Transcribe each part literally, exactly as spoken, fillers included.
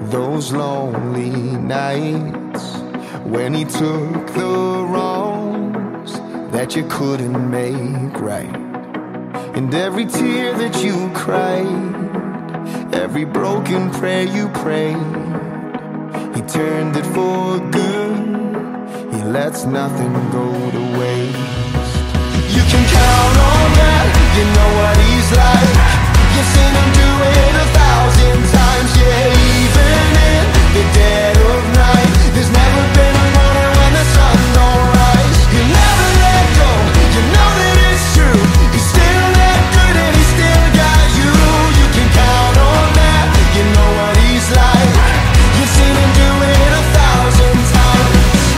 those lonely nights when he took the wrongs that you couldn't make right. And every tear that you cried, every broken prayer you prayed, he turned it for good. He lets nothing go to waste. You can count on that, you know what he's like. You've seen him do it a thousand times. Yeah, even in the dead of night, there's never been a morning when the sun don't rise. You never let go, you know that it's true. He's still that good and he still got you. You can count on that, you know what he's like. You've seen him do it a thousand times.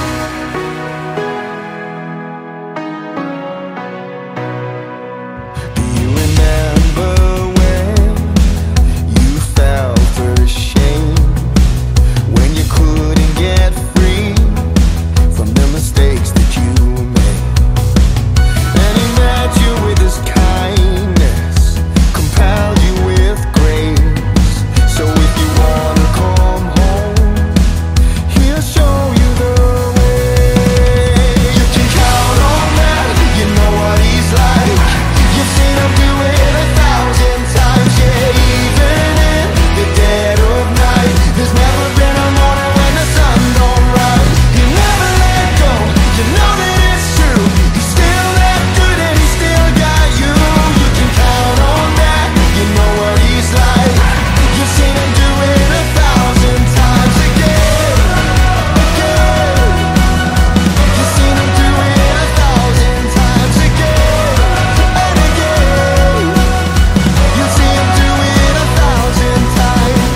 Do you remember when you felt ashamed, when you couldn't get free from the mistakes that you made? And he met you with his kindness, compelled you with grace. So if you wanna come home, he'll show you the way. You can count on that, you know what he's like. You've seen him do it a thousand times. Yeah, even in the dead of night, there's never been a morning when the sun don't rise. He never let go, you know that it's true. He's still that good and he still got you. You can count on that, you know what he's like. You've seen him do it a thousand times again, again. You've seen him do it a thousand times again and again. You'll see him do it a thousand times.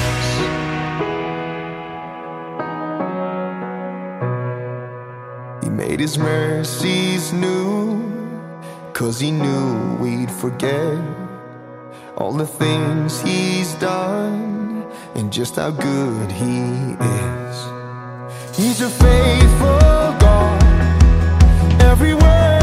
He made his mercies new, 'cause he knew we'd forget all the things he's done and just how good he is. He's a faithful God, every word